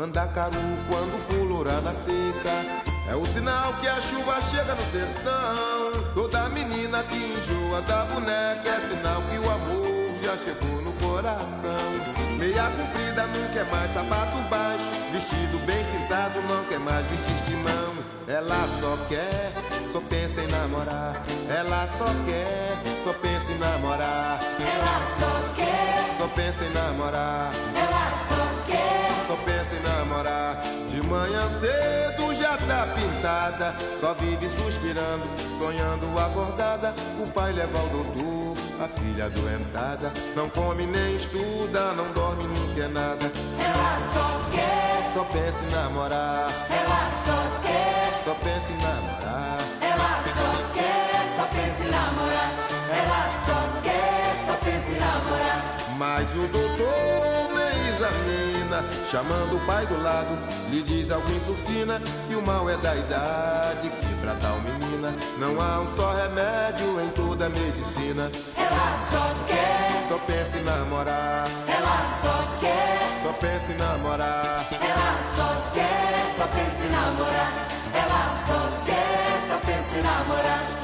Mandacaru quando fulora na seca, é o sinal que a chuva chega no sertão. Toda menina que enjoa da boneca é sinal que o amor já chegou no coração. Meia comprida não quer mais sapato baixo, vestido bem cintado não quer mais vestir de mão. Ela só pensa em namorar. Ela só pensa em namorar. Ela só pensa em namorar. Ela só pensa em namorar. De manhã cedo já tá pintada, só vive suspirando, sonhando acordada. O pai leva ao doutor, a filha adoentada, não come nem estuda, não dorme, não quer nada. Ela só pensa em namorar. Ela só pensa em namorar. Ela só pensa em namorar. Ela só pensa em namorar. Mas o doutor nem examina, chamando o pai do lado, lhe diz algo em surdina, que o mal é da idade, que pra tal menina não há um só remédio em toda a medicina. Ela só pensa em namorar. Ela só pensa em namorar. Ela só pensa em namorar. Ela só pensa em namorar.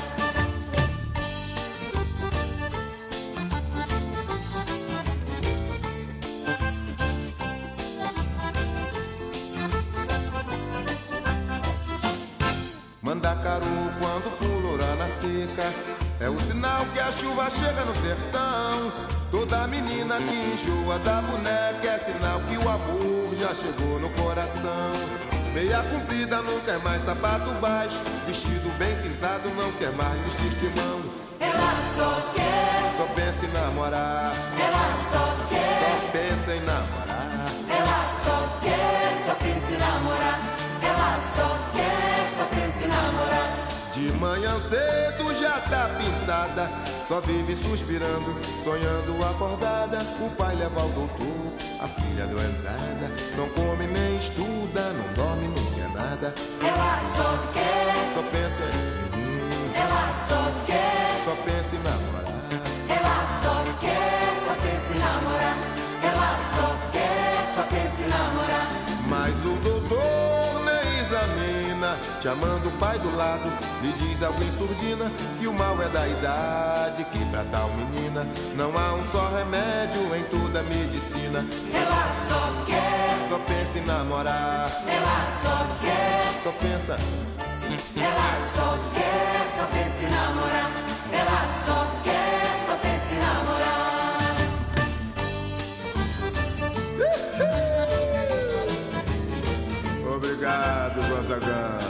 Mandacaru quando fulora na seca, é o sinal que a chuva chega no sertão. Toda menina que enjoa da boneca é sinal que o amor já chegou no coração. Meia comprida não quer mais sapato baixo, vestido bem cintado não quer mais vestir de mão. Ela só pensa em namorar. Ela só pensa em namorar. Ela só pensa em namorar. Ela só pensa em namorar. De manhã cedo já tá pintada, só vive suspirando, sonhando acordada. O pai leva ao doutor, a filha adoentada, não come nem estuda, não dorme, não quer nada. Ela só pensa Ela só pensa em namorar. Ela só pensa em namorar. Ela só pensa em namorar. Mas o doutor nem examina, chamando o pai do lado, lhe diz algo em surdina, que o mal é da idade, que pra tal menina não há um só remédio em toda a medicina. Ela só pensa em namorar. Ela só pensa. Ela só pensa em namorar. Ela só pensa em namorar. Obrigado, Gonzaga.